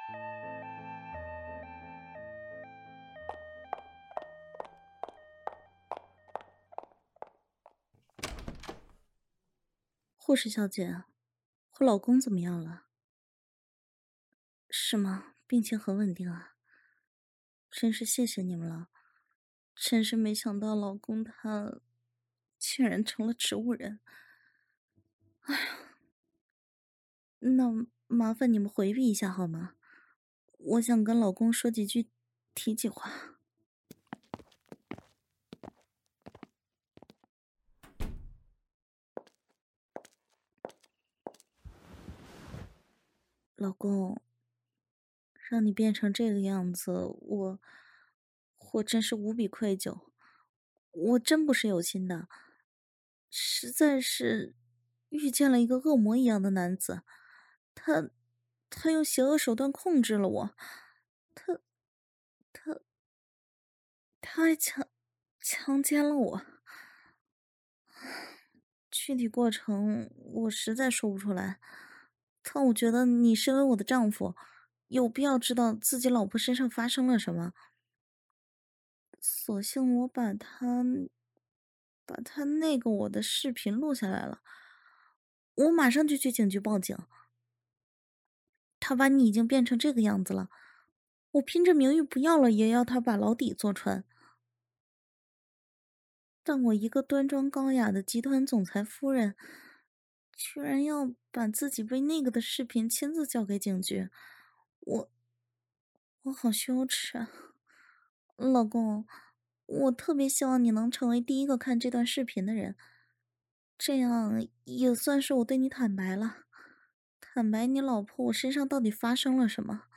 护士小姐，我老公怎么样了？是吗？病情很稳定啊。真是谢谢你们了，真是没想到老公他竟然成了植物人。那麻烦你们回避一下好吗？我想跟老公说几句体己话。老公，让你变成这个样子，我真是无比愧疚。我真不是有心的，实在是遇见了一个恶魔一样的男子，他他用邪恶手段控制了我，他他他还强奸了我。具体过程我实在说不出来，但我觉得你身为我的丈夫，有必要知道自己老婆身上发生了什么。索性我把他我的视频录下来了，我马上就去警局报警。他把你已经变成这个样子了，我拼着名誉不要了，也要他把牢底坐穿。但我一个端庄高雅的集团总裁夫人，居然要把自己被那个的视频亲自交给警局，我我好羞耻啊！老公，我特别希望你能成为第一个看这段视频的人，这样也算是我对你坦白了，坦白你老婆我身上到底发生了什么。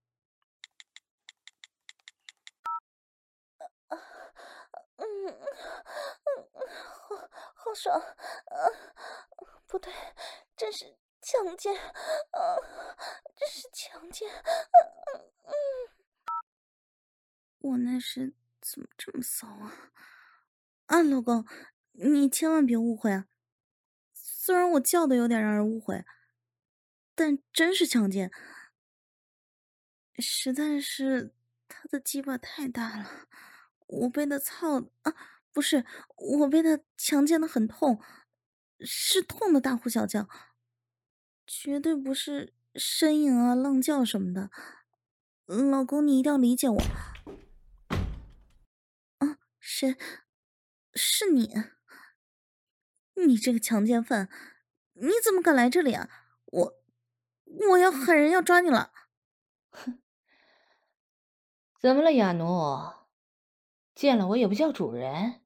好爽，不对，这是强奸，这是强奸，我那是怎么这么骚啊？老公，你千万别误会啊！虽然我叫的有点让人误会，但真是强奸，实在是他的鸡巴太大了，我被他不是，我被他强奸的很痛，是痛的大呼小叫，绝对不是呻吟啊、浪叫什么的。老公，你一定要理解我。谁？是你？你这个强奸犯，你怎么敢来这里啊？我要狠人要抓你了！ 怎么了，亚奴？见了我也不叫主人？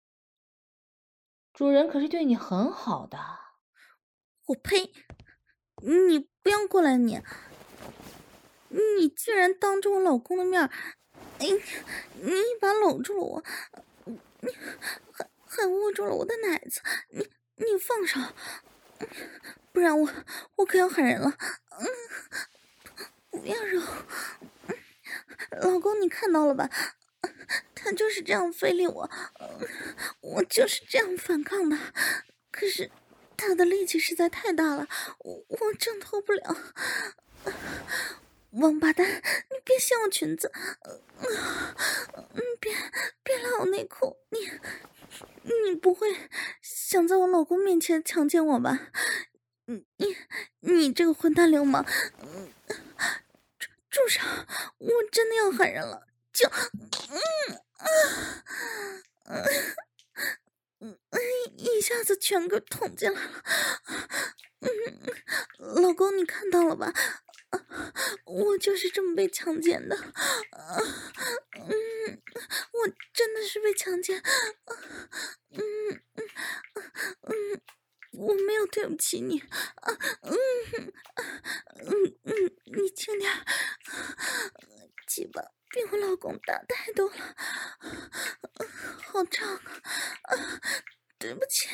主人可是对你很好的。 我呸！你不要过来你居然当着我老公的面儿，哎，你一把搂住了我，你还握住了我的奶子，你放手，不然我可要喊人了。不要揉，老公你看到了吧？他就是这样非礼我，我就是这样反抗的，可是他的力气实在太大了，我挣脱不了。王八蛋，你别掀我裙子，别拉我内裤，你不会想在我老公面前强奸我吧？你这个混蛋流氓！住手！我真的要喊人了，一下子全给捅进来了。老公，你看到了吧？我就是这么被强奸的。我真的是被强奸。我没有对不起你。你轻点儿，鸡巴比我老公大太多了，好胀啊！对不起，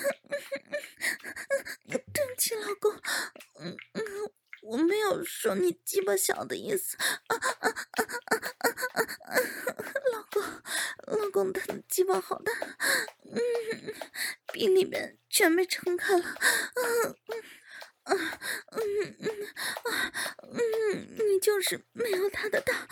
对不起，老公，我没有说你鸡巴小的意思，老公他的鸡巴好大，鼻里面全被撑开了，你就就是没有他的大。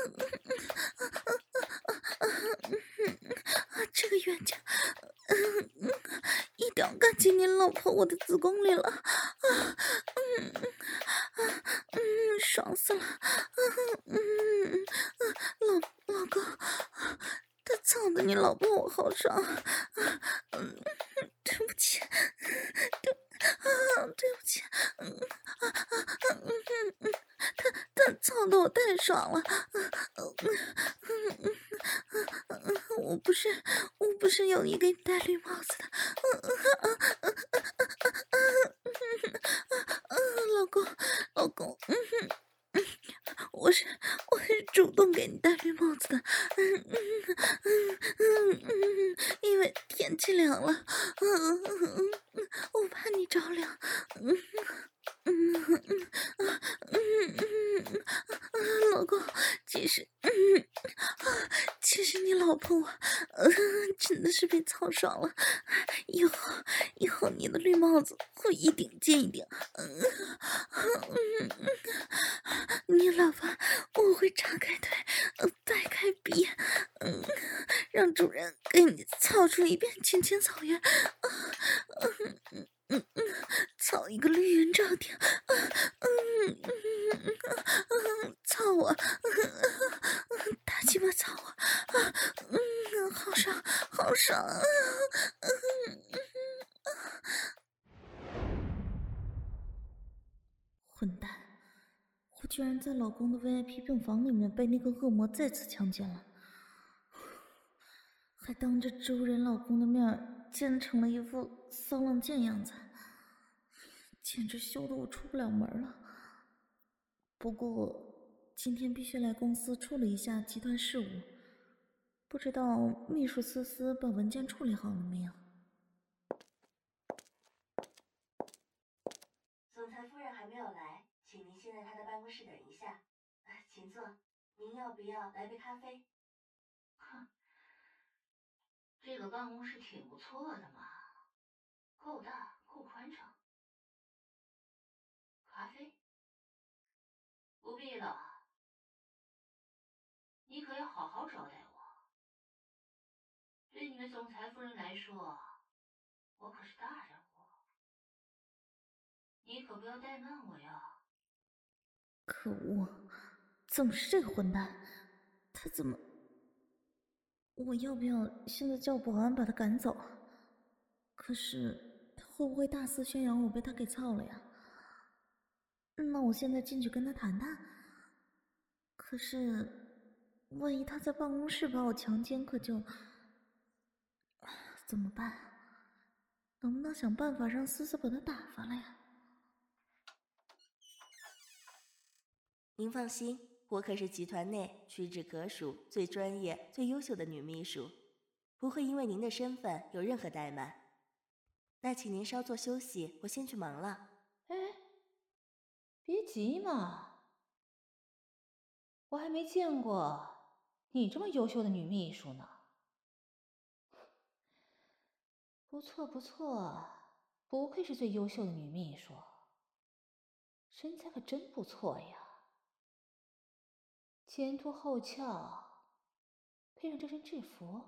这个冤家，一屌干进你老婆我的子宫里了。爽死了。老公，他操的你老婆我好爽。对不起，对不起。他操的我太爽了。我不是有意给你戴绿帽子的。老公，我是主动给你戴绿帽子的。因为天气凉了。我怕你着凉。老公，其实你老婆我，真的是被操爽了。以后你的绿帽子会一顶接一顶。你老婆我会敞开腿，掰开鼻，让主人给你操出一片青青草原。操一个绿云罩顶。操我，大鸡巴操我。好爽好爽啊。混蛋，我居然在老公的 VIP 病房里面被那个恶魔再次强奸了，还当着周人老公的面奸成了一副骚浪贱样子，简直羞得我出不了门了。不过今天必须来公司处理一下集团事务，不知道秘书思思把文件处理好了没有？ 总裁夫人还没有来，请您先在她的办公室等一下。请坐，您要不要来杯咖啡？ 哼，这个办公室挺不错的嘛，够大，够宽敞。咖啡？不必了，你可要好好招待我。对你们总裁夫人来说，我可是大人物，你可不要怠慢我呀。 可恶，怎么是这个混蛋？他怎么……我要不要现在叫保安把他赶走？可是他会不会大肆宣扬我被他给操了呀？那我现在进去跟他谈谈。可是万一他在办公室把我强奸，可就……怎么办？能不能想办法让思思把他打发了呀？ 您放心，我可是集团内屈指可数、最专业、最优秀的女秘书，不会因为您的身份有任何怠慢。那请您稍作休息，我先去忙了。 哎，别急嘛，我还没见过你这么优秀的女秘书呢。不错不错，不愧是最优秀的女秘书，身材可真不错呀，前凸后翘，配上这身制服，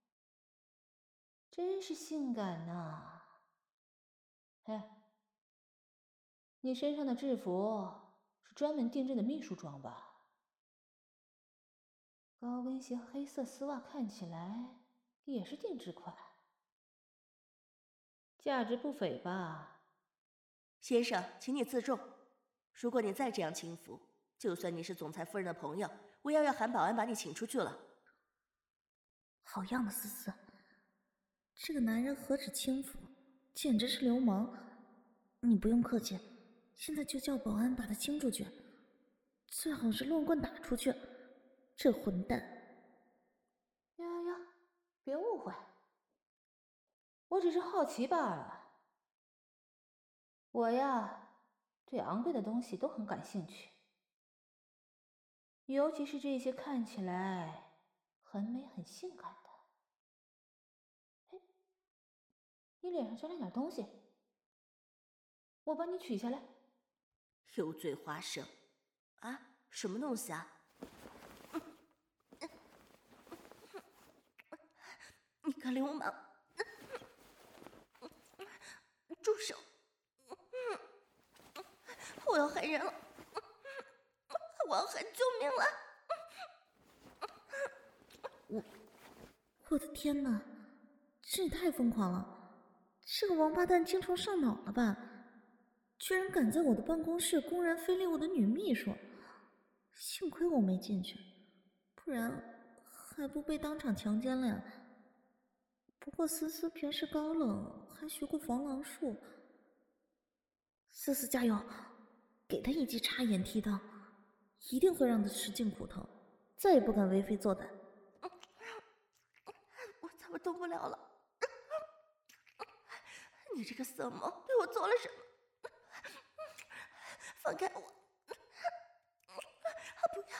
真是性感呐。哎，你身上的制服是专门定制的秘书装吧？高跟鞋和黑色丝袜看起来也是定制款，价值不菲吧？ 先生，请你自重。如果你再这样轻浮，就算你是总裁夫人的朋友，我也要喊保安把你请出去了。 好样的，思思！这个男人何止轻浮，简直是流氓！你不用客气，现在就叫保安把他请出去，最好是乱棍打出去。这混蛋！ 呀，别误会，我只是好奇罢了。我呀，对昂贵的东西都很感兴趣，尤其是这些看起来很美、很性感的。哎，你脸上沾了点东西，我帮你取下来。 油嘴滑舌啊！ 什么东西啊？你个流氓！住手！我要害人了！我要喊救命了！ 我的天哪，这也太疯狂了！这个王八蛋精虫上脑了吧？居然敢在我的办公室公然非礼我的女秘书！幸亏我没进去，不然还不被当场强奸了呀！不过思思平时高冷，还学过防狼术。思思加油，给他一记插眼踢裆，一定会让他吃尽苦头，再也不敢为非作歹。 我怎么动不了了？你这个色魔对我做了什么？放开我！不要！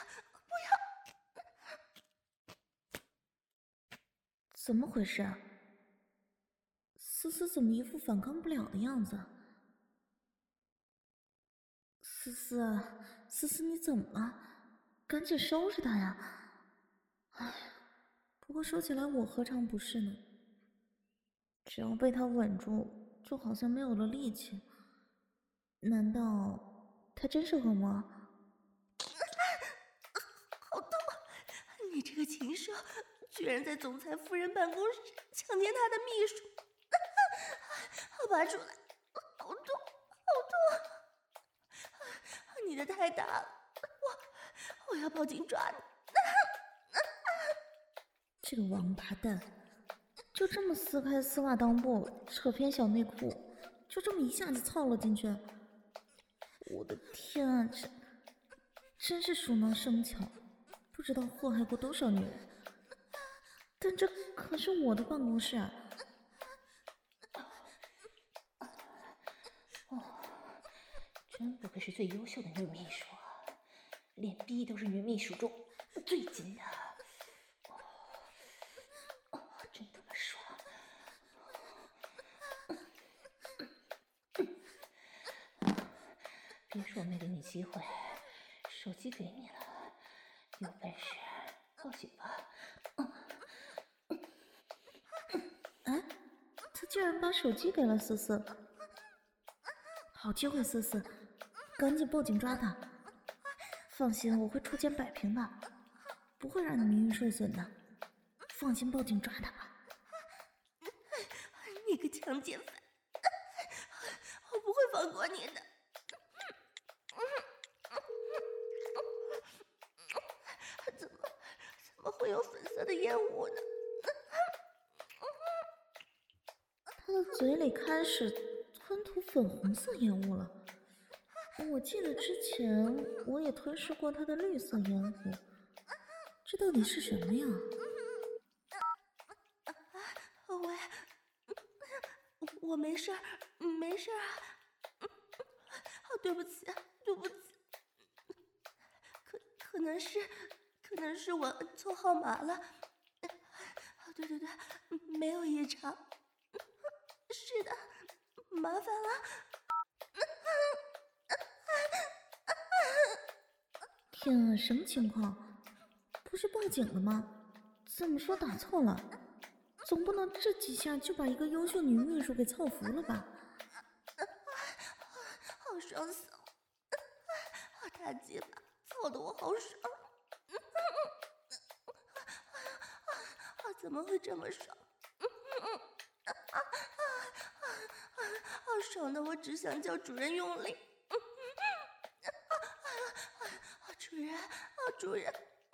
怎么回事啊？思思怎么一副反抗不了的样子？思思啊，思思你怎么了？赶紧收拾他呀！哎呀，不过说起来我何尝不是呢？只要被他吻住，就好像没有了力气。难道他真是恶魔？ 好痛！你这个禽兽，居然在总裁夫人办公室强奸她的秘书！拔出来！好痛！你的太大了，我要报警抓你！ 这个王八蛋，就这么撕开丝袜裆部，扯偏小内裤，就这么一下子操了进去。我的天啊，真是熟能生巧，不知道祸害过多少女人。但这可是我的办公室啊！ 真不愧是最优秀的女秘书啊，连逼都是女秘书中最紧的。真他妈爽！别说没给你机会，手机给你了，有本事报警吧！ 哎，他居然把手机给了思思，好机会，思思，赶紧报警抓他！放心，我会出钱摆平的，不会让你名誉受损的。放心，报警抓他吧！ 你个强奸犯，我不会放过你的！怎么会有粉色的烟雾呢？ 他的嘴里开始吞吐粉红色烟雾了。我记得之前我也吞噬过他的绿色烟雾，这到底是什么呀？ 喂，我没事儿，没事儿啊。对不起，可能是我摁错号码了。对，没有异常。是的，麻烦了。 天啊，什么情况？不是报警了吗？怎么说打错了？总不能这几下就把一个优秀女秘书给操服了吧？ 好爽死了！大鸡巴操得我好爽！怎么会这么爽？爽的我只想叫主人用力！主人！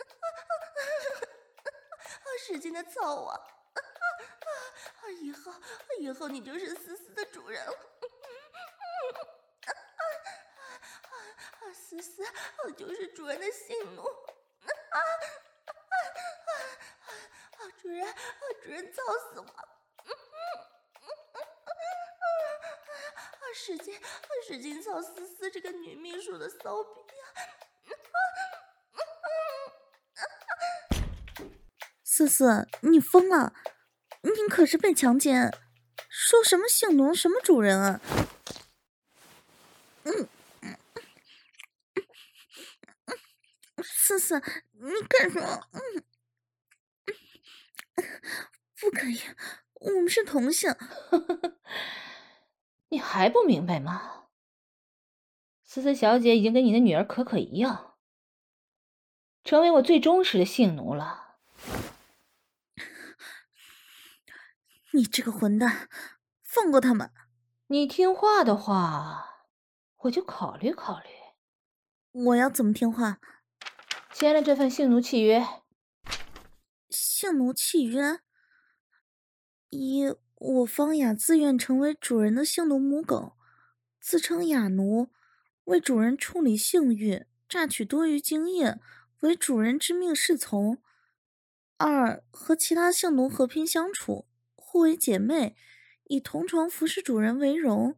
使劲的操我！以后你就是思思的主人了。思思就是主人的性奴。主人操死我！使劲操思思这个女秘书的骚逼思思，你疯了！你可是被强奸，说什么性奴，什么主人啊？ 思思，你干什么？不可以，我们是同性。 你还不明白吗？思思小姐已经跟你的女儿可可一样，成为我最忠实的性奴了。 你这个混蛋，放过他们！ 你听话的话，我就考虑考虑。 我要怎么听话？ 签了这份性奴契约。 性奴契约？一，我方雅自愿成为主人的性奴母狗，自称雅奴，为主人处理性欲，榨取多余精液，为主人之命是从。二，和其他性奴和平相处，互为姐妹，以同床服侍主人为荣。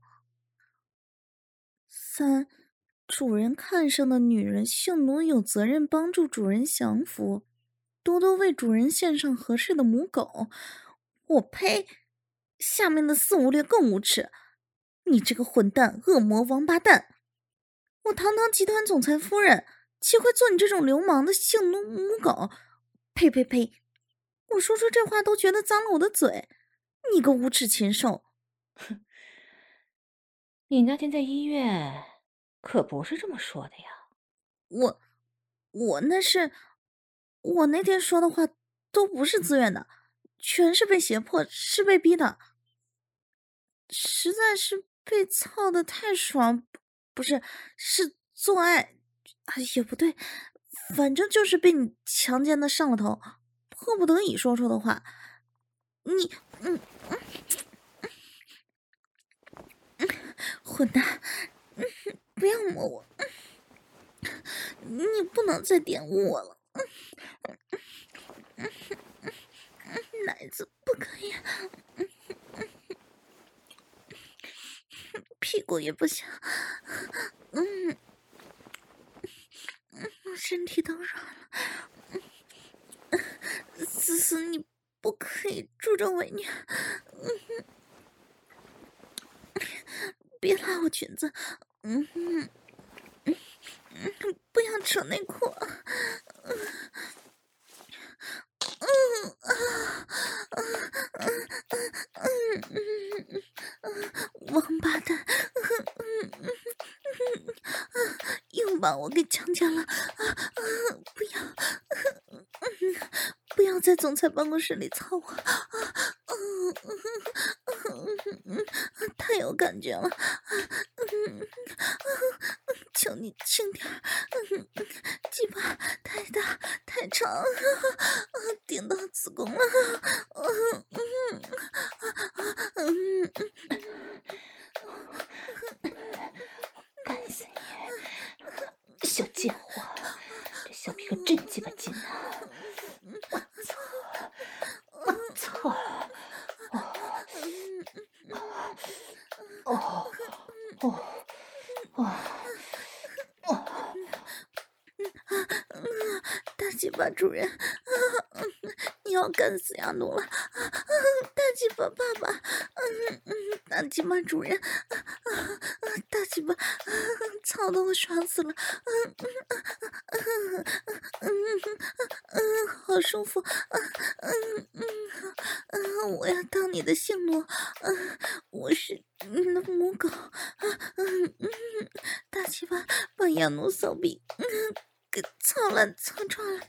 三，主人看上的女人性奴有责任帮助主人降服，多多为主人献上合适的母狗。我呸！下面的四五列更无耻！你这个混蛋、恶魔、王八蛋！我堂堂集团总裁夫人，岂会做你这种流氓的性奴母狗？呸呸呸！我说出这话都觉得脏了我的嘴。你个无耻禽兽！ 你那天在医院可不是这么说的呀。 我那天说的话都不是自愿的，全是被胁迫，是被逼的。实在是被操的太爽，不是，是做爱，也不对，反正就是被你强奸的上了头，迫不得已说出的话。你，混蛋，不要摸我，你不能再玷污我了。奶子不可以，屁股也不行，身体都软了。思思，你不可以助纣为虐，别拉我裙子，不要扯内裤。王八蛋，又把我给强奸了！不要在总裁办公室里操我！太有感觉了！求你轻点儿，鸡巴太大太长，顶到子宫了。 干死你，小贱货！这小屁可真鸡巴劲啊！我操！ 大鸡巴主人，你要干死亚奴了！大鸡巴爸爸，大鸡巴主人，大鸡巴，操得我爽死了！好舒服！我要当你的性奴，我是你的母狗！大鸡巴把亚奴骚逼给操烂操穿了！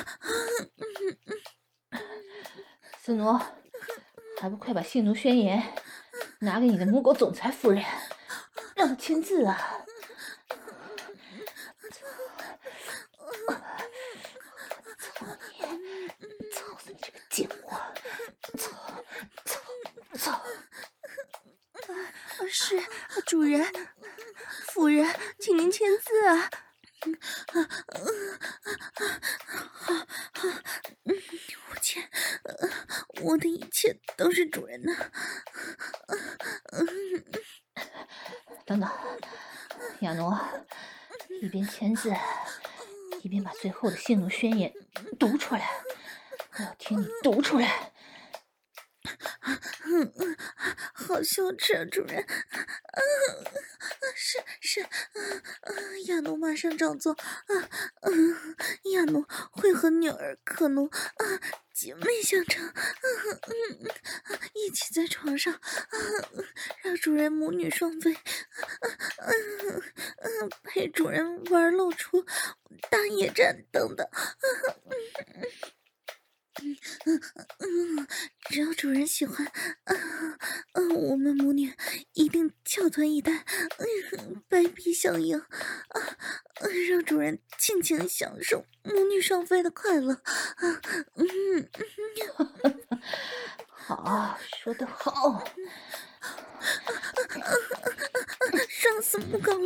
斯奴，还不快把性奴宣言拿给你的母狗总裁夫人，让她签字啊！操死你这个贱货！操！ 是主人，夫人，请您签字啊！ 好，我签，我的一切都是主人的。 等等，亚奴，一边签字，一边把最后的性奴宣言读出来，我要听你读出来。 好羞耻啊，主人！ 事，亚奴马上照做，亚奴会和女儿可奴姐妹相称，一起在床上，让主人母女双飞，陪主人玩露出大野战等等，只要主人喜欢，我们母女一定翘臀以待，白臂相迎，让主人尽情享受母女双飞的快乐。 好，说得好。 上死母狗了！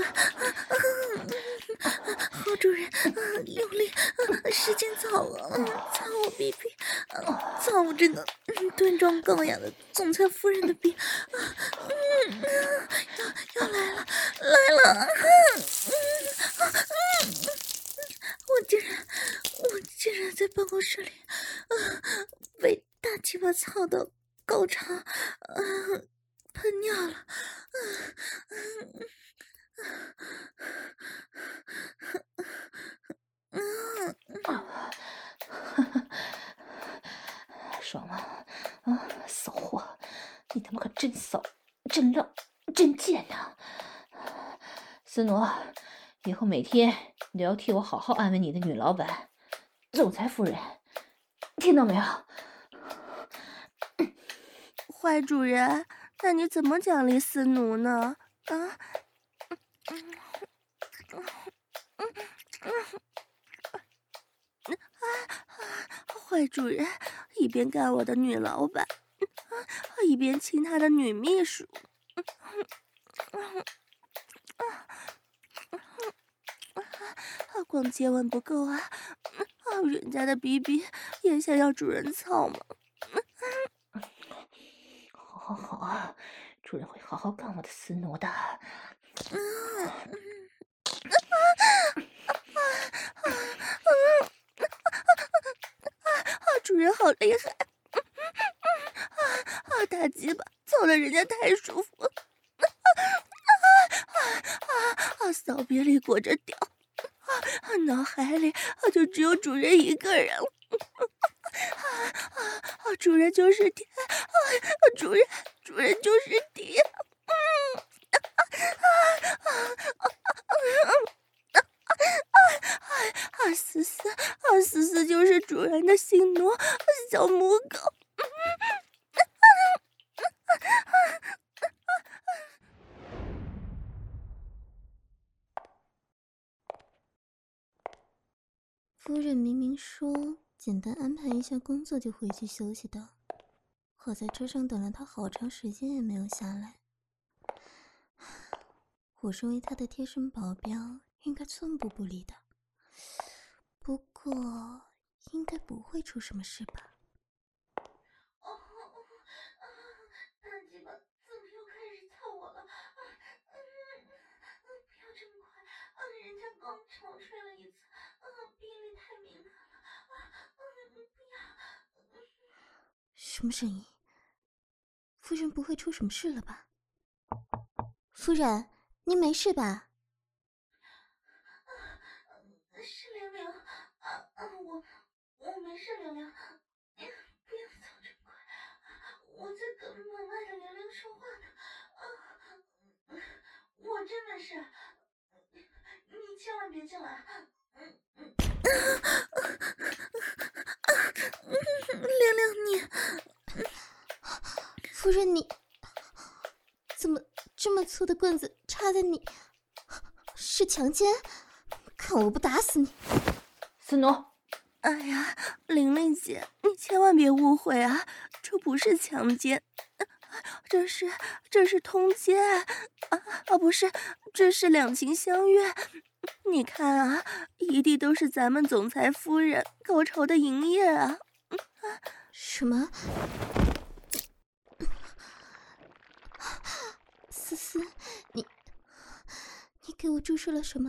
好主人，用力，使劲操我，操我逼逼，操我这个端庄高雅的总裁夫人的逼！要来了，来了！我竟然在办公室里，被大鸡巴操到高潮，喷尿了！ 爽吗？骚货！你他妈可真骚，真浪，真贱呐！思奴，以后每天你都要替我好好安慰你的女老板，总裁夫人，听到没有？ 坏主人，那你怎么奖励思奴呢？坏主人一边干我的女老板，一边亲他的女秘书。光接吻不够啊！人家的逼逼也想要主人操吗？ 好，主人会好好干我的思奴的。 主人好厉害！大鸡巴操的人家太舒服了！骚逼里裹着屌，脑海里就只有主人一个人了。主人就是爹，主人就是爹。思思就是主人的性奴，小母狗。 夫人明明说简单安排一下工作就回去休息的，我在车上等了她好长时间也没有下来。我身为她的贴身保镖，应该寸步不离的。不过应该不会出什么事吧？大鸡巴怎么又开始操我了？不要这么快，人家刚潮吹了一次，逼力太敏感了，不要！什么声音？夫人不会出什么事了吧？夫人，您没事吧？是玲玲，我没事，玲玲，不要操这么快，我在跟门外的玲玲说话呢，我真没事，你千万别进来。玲玲，你，夫人你，怎么这么粗的棍子插在你？是强奸？看我不打死你！ 思奴， 哎呀，玲玲姐，你千万别误会啊，这不是强奸，这是通奸不是，这是两情相悦。你看啊，一地都是咱们总裁夫人高潮的营业啊！ 什么？思思，你给我注射了什么？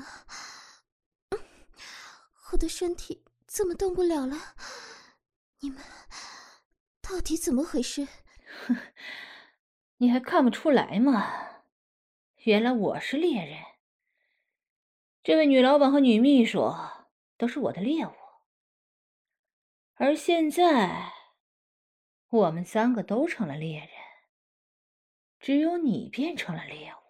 我的身体怎么动不了了？你们到底怎么回事？ 你还看不出来吗？原来我是猎人， 这位女老板和女秘书都是我的猎物，而现在我们3个都成了猎人，只有你变成了猎物。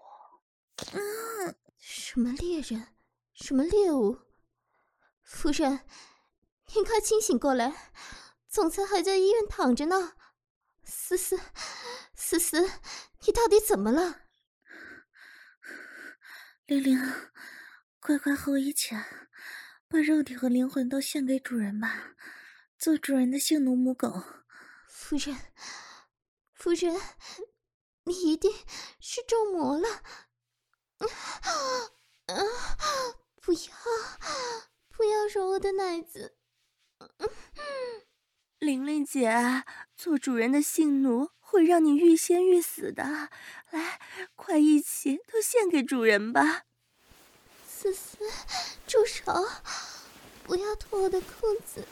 什么猎人？什么猎物？夫人，您快清醒过来！总裁还在医院躺着呢。思思，你到底怎么了？ 玲玲，乖乖和我一起啊，把肉体和灵魂都献给主人吧，做主人的性奴母狗。 夫人，你一定是中魔了。不要揉我的奶子。 玲玲姐，做主人的性奴会让你欲仙欲死的。来，快一起都献给主人吧。 思思，住手！不要脱我的裤子！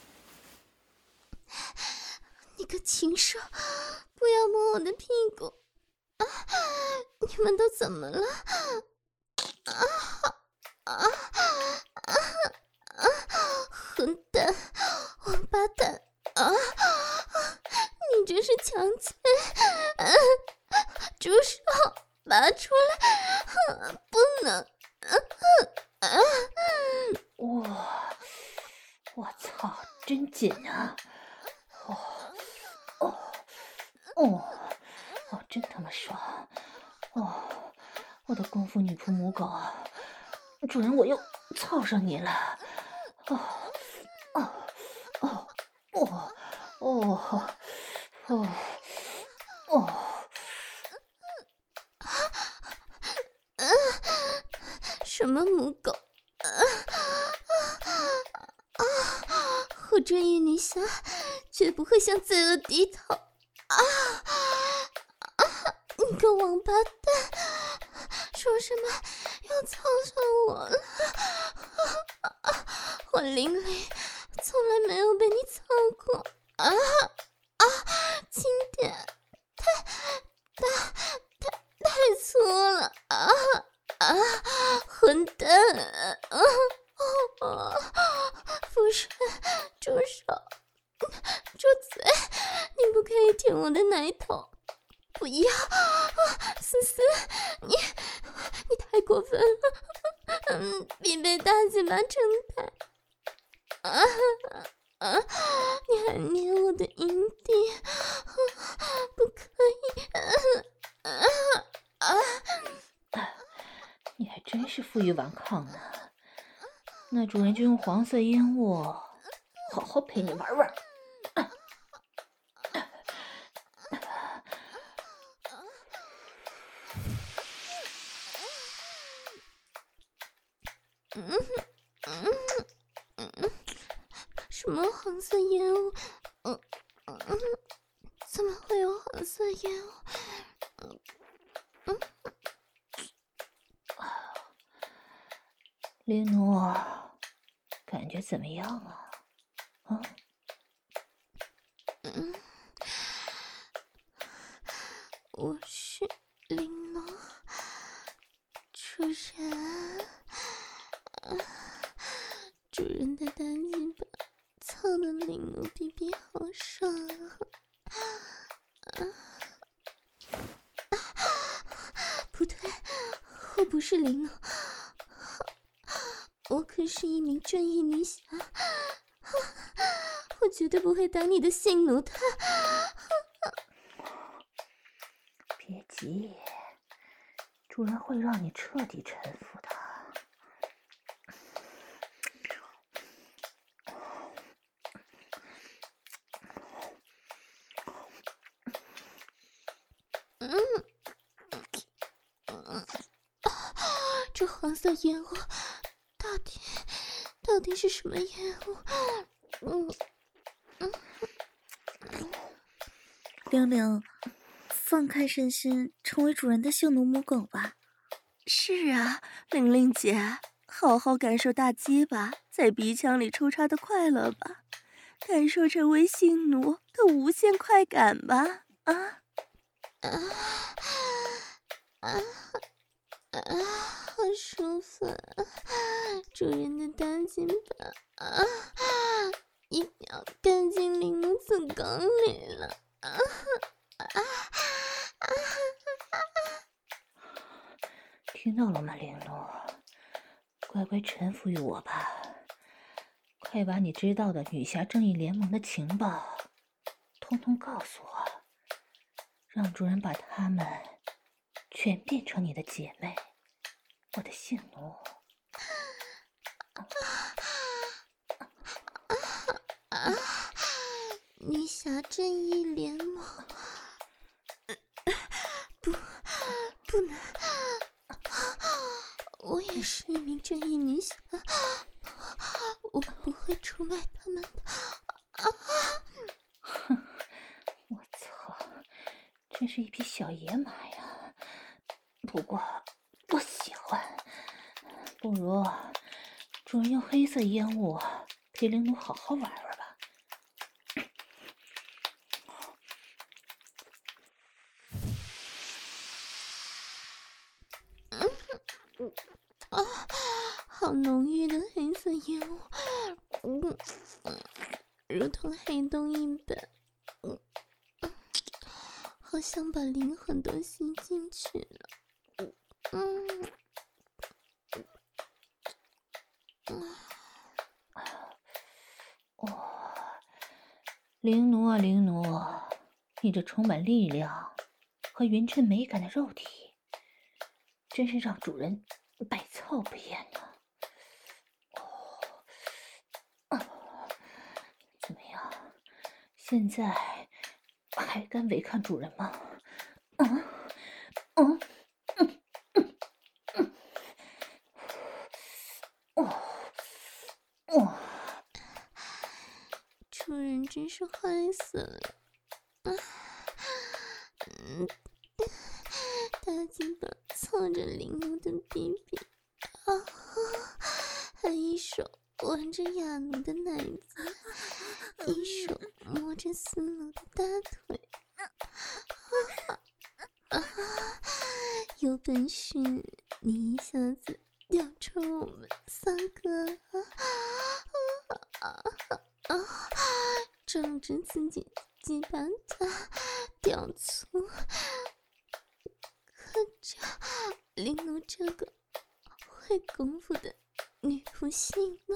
你个禽兽，不要摸我的屁股！你们都怎么了？混蛋，王八蛋！你这是强奸！住手！拔出来！不能！ 我操，真紧啊！真他妈爽！我的功夫女仆母狗，主人我又操上你了！ 什么母狗？我正义女侠绝不会向罪恶低头！你个王八蛋，说什么要操上我了？我玲玲从来没有被你操过！轻点，太粗了！混蛋！夫人，住手！住嘴！你不可以舔我的奶头！不要！思思，你太过分了！比被大嘴巴撑开！你还捏我的阴蒂，不可以！ 你还真是负隅顽抗呢。那主人就用黄色烟雾好好陪你玩玩。 什么黄色烟雾？怎么会有黄色烟雾？ 林奴，感觉怎么样啊？ 我是玲珑，主人。主人的大鸡巴操的玲珑比比好爽啊！不对，我不是玲珑，我可是一名正义女侠，我绝对不会当你的性奴的。 别急，主人会让你彻底臣服的。 这黄色烟雾到底是什么烟雾？ 玲玲，放开身心，成为主人的性奴母狗吧。 是啊，玲玲姐，好好感受大鸡巴在鼻腔里抽插的快乐吧，感受成为性奴的无限快感吧！ 好舒服啊！主人的大金巴啊，一秒干进玲珑子宫里了啊！ 听到了吗，玲珑？乖乖臣服于我吧！快把你知道的女侠正义联盟的情报通通告诉我，让主人把她们全变成你的姐妹，我的性奴。 女侠正义联盟，不能，我也是一名正义女侠，我不会出卖他们的。 哼，我操，真是一匹小野马呀！不过我喜欢，不如主人用黑色烟雾陪玲珑好好玩玩吧。 好浓郁的黑色烟雾，如同黑洞一般，好像把灵魂都吸进去了。 玲珑啊玲珑，你这充满力量和匀称美感的肉体，真是让主人百操不厌呢。怎么样？现在还敢违抗主人吗？ 主人真是坏死了！大金巴操着玲珑的逼逼，还一手挽着雅奴的奶子，一手摸着思奴的大腿。有本事你一下子吊穿我们三个仗着自己鸡巴大吊粗，可这玲珑这个会功夫的女仆性奴，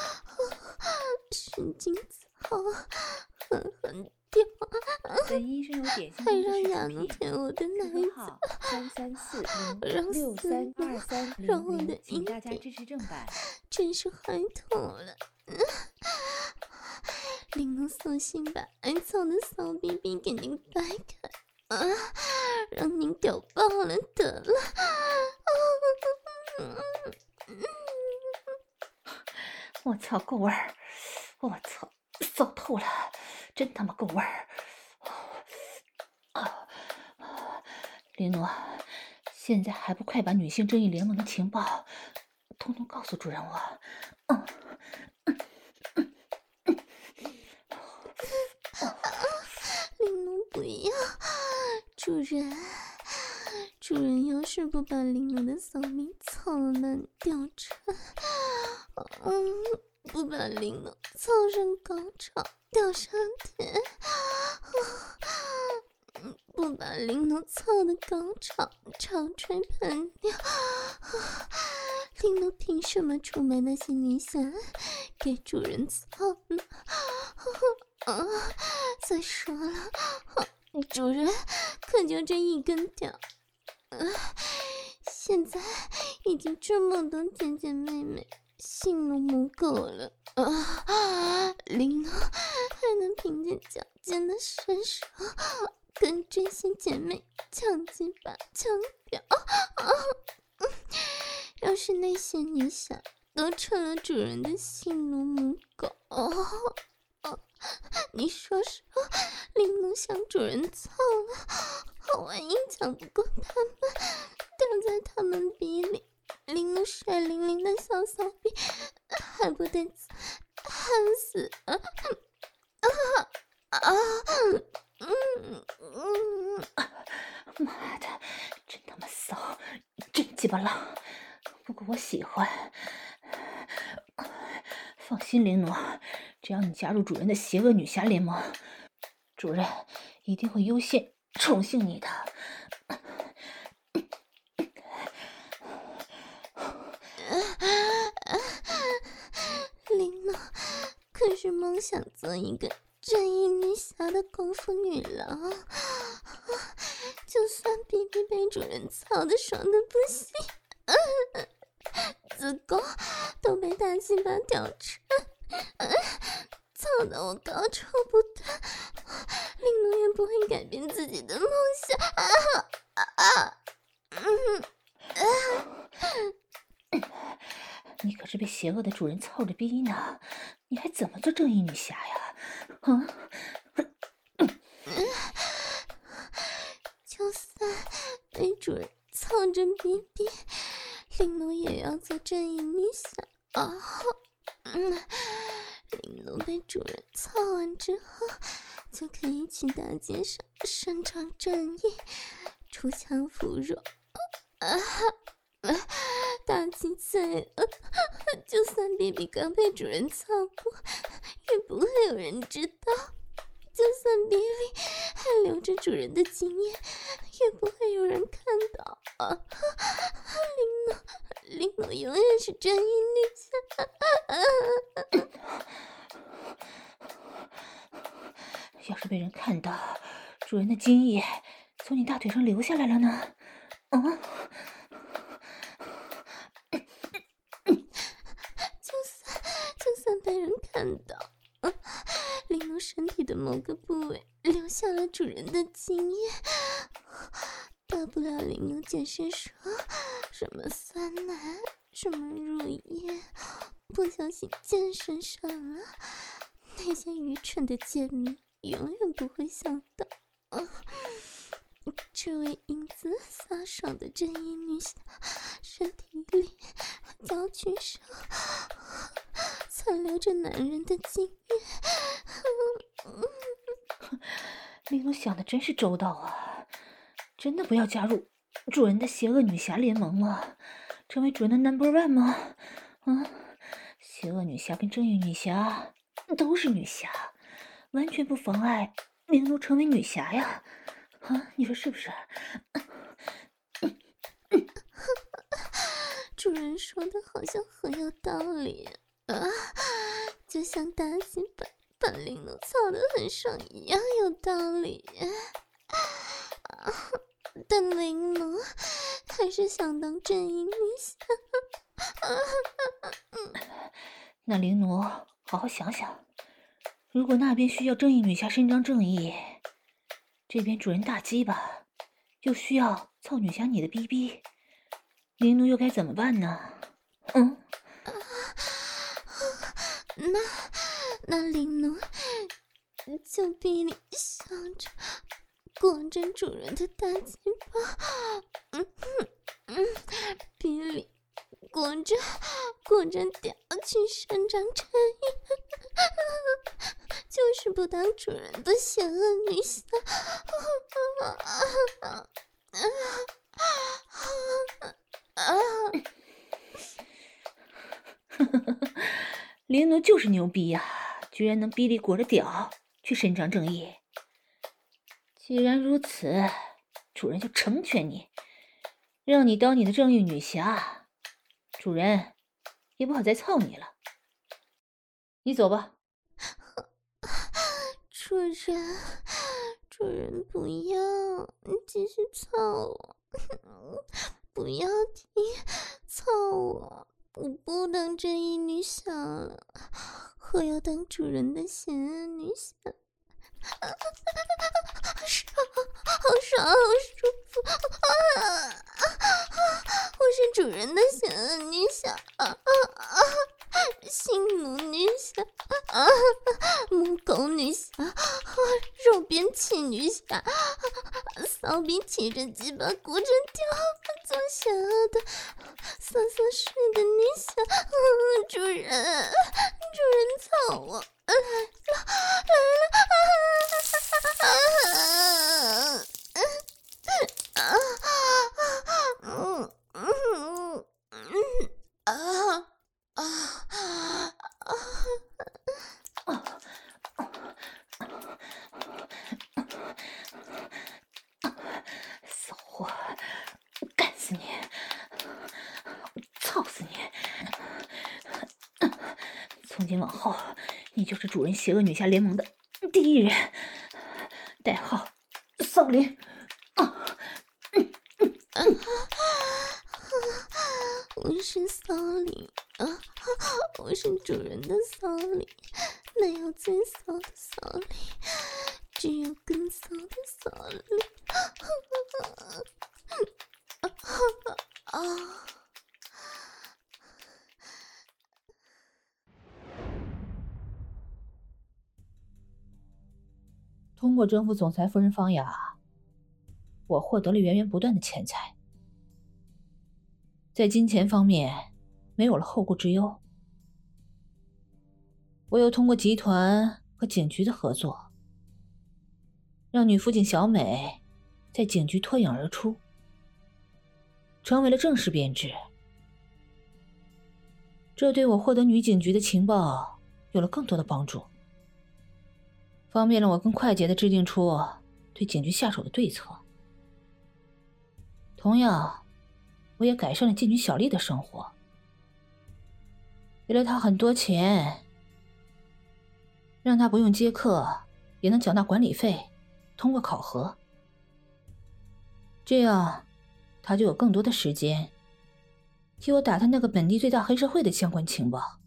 使劲操，狠狠吊， 本医生有点心还让雅奴舔我的奶子， 3340 让死了，让我的请阴蒂大家支持正版。 真是嗨透了！玲珑索性把爱操的骚逼逼给您掰开，让您屌爆了得了！ 我操，够味儿！我操，骚透了，真他妈够味儿！玲珑，现在还不快把女性正义联盟的情报通通告诉主人我？ 玲珑不要，主人要是不把玲珑的骚逼操烂吊穿，不把玲珑操上高潮吊上天，不把玲珑操的高潮潮吹喷掉，玲珑凭什么出卖那些女侠给主人操呢？再说了，主人可就这一根屌，现在已经这么多姐姐妹妹性奴母狗了，玲珑还能凭借矫健的身手跟这些姐妹抢鸡巴抢屌？要是那些女侠都成了主人的性奴母狗，你说说，玲珑向主人操了，万一抢不过他们，掉在他们逼里，玲珑水灵灵的小骚逼还不得喊死妈的，真他妈骚，真鸡巴浪，不过我喜欢。放心，玲珑，只要你加入主人的邪恶女侠联盟，主人一定会优先宠幸你的。 玲珑可是梦想做一个正义女侠的功夫女郎，就算比比被主人操的爽的不行，子宫都被大鸡巴吊穿，操得我高潮不断，玲珑也不会改变自己的梦想。 你可是被邪恶的主人操着逼呢，你还怎么做正义女侠呀？ 就算被主人操着逼逼，玲珑也要做正义女侠啊！玲珑被主人操完之后，就可以去大街上伸张正义，锄强扶弱。大鸡醉了，就算 BB 刚被主人操过，也不会有人知道。就算 Billy 还留着主人的经验，也不会有人看到啊！玲珑永远是正义女侠。 要是被人看到，主人的精液从你大腿上流下来了呢？ 就算被人看到，玲珑身体的某个部位留下了主人的精液，大不了玲珑解释说什么酸奶、什么乳液，不小心溅身上了。那些愚蠢的贱民永远不会想到，这位英姿飒爽的正义女侠身体里娇躯上残留着男人的精液。 玲珑想的真是周到啊！真的不要加入主人的邪恶女侠联盟吗？成为主人的 No.1 吗？邪恶女侠跟正义女侠都是女侠，完全不妨碍玲珑成为女侠呀！你说是不是？ 主人说的好像很有道理啊，就像大鸡把玲珑操得很爽一样有道理。但玲珑还是想当正义女侠。 那玲珑好好想想，如果那边需要正义女侠伸张正义，这边主人大鸡巴又需要操女侠你的逼逼，玲珑又该怎么办呢？ 那玲珑就逼你想着裹着主人的大鸡巴，逼你裹着屌去伸张正义，就是不当主人的邪恶女侠。 玲珑就是牛逼呀，居然能逼你裹着屌去伸张正义。既然如此，主人就成全你，让你当你的正义女侠，主人也不好再操你了。你走吧。 主人不要，你继续操我，不要停，操我不当正义女侠了，我要当主人的邪恶女侠。好爽，好舒服！我是主人的邪恶女侠，性奴女侠，母狗女侠，肉鞭器女侠，骚逼骑着鸡巴裹着屌做邪恶的色睡的女侠。主人操我！来了！ 从今往后，你就是主人邪恶女侠联盟的第一人，代号骚灵。 我是骚灵啊，我是主人的骚灵，没有最骚的骚灵，只有更骚的骚灵。 通过征服总裁夫人方雅，我获得了源源不断的钱财，在金钱方面没有了后顾之忧。我又通过集团和警局的合作，让女辅警小美在警局脱颖而出，成为了正式编制。这对我获得女警局的情报有了更多的帮助，方便了我更快捷地制定出对警局下手的对策。同样，我也改善了禁军小丽的生活，给了她很多钱，让她不用接客也能缴纳管理费，通过考核。这样，她就有更多的时间替我打探那个本地最大黑社会的相关情报。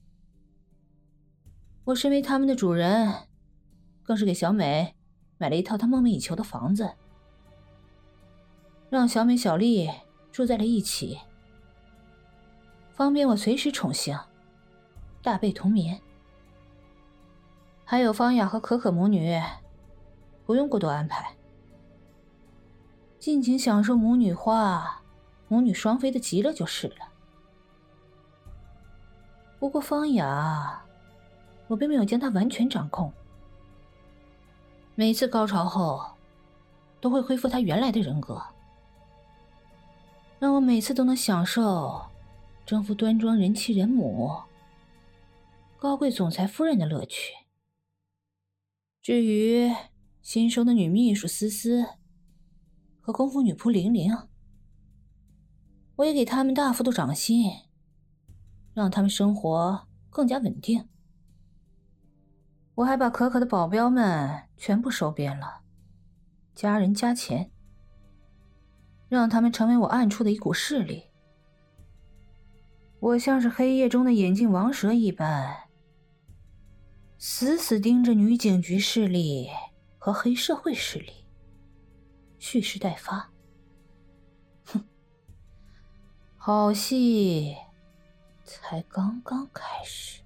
我身为他们的主人，更是给小美买了一套她梦寐以求的房子，让小美小丽住在了一起，方便我随时宠幸，大被同眠。还有方雅和可可母女，不用过多安排，尽情享受母女花、母女双飞的极乐就是了。不过方雅，我并没有将她完全掌控，每次高潮后都会恢复她原来的人格，让我每次都能享受征服端庄人妻人母、高贵总裁夫人的乐趣。至于新收的女秘书思思和功夫女仆玲玲，我也给他们大幅度涨薪，让他们生活更加稳定。我还把可可的保镖们全部收编了，加人加钱，让他们成为我暗处的一股势力。我像是黑夜中的眼镜王蛇一般，死死盯着女警局势力和黑社会势力，蓄势待发。哼，好戏才刚刚开始。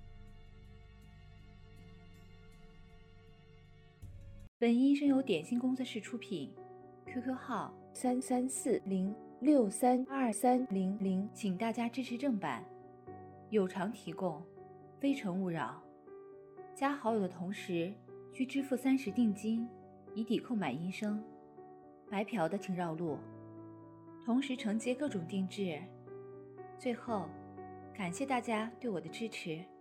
本音声由点心工作室出品 ，QQ 号33406323000，请大家支持正版，有偿提供，非诚勿扰。加好友的同时需支付30定金，以抵购买音声。白嫖的请绕路，同时承接各种定制。最后，感谢大家对我的支持。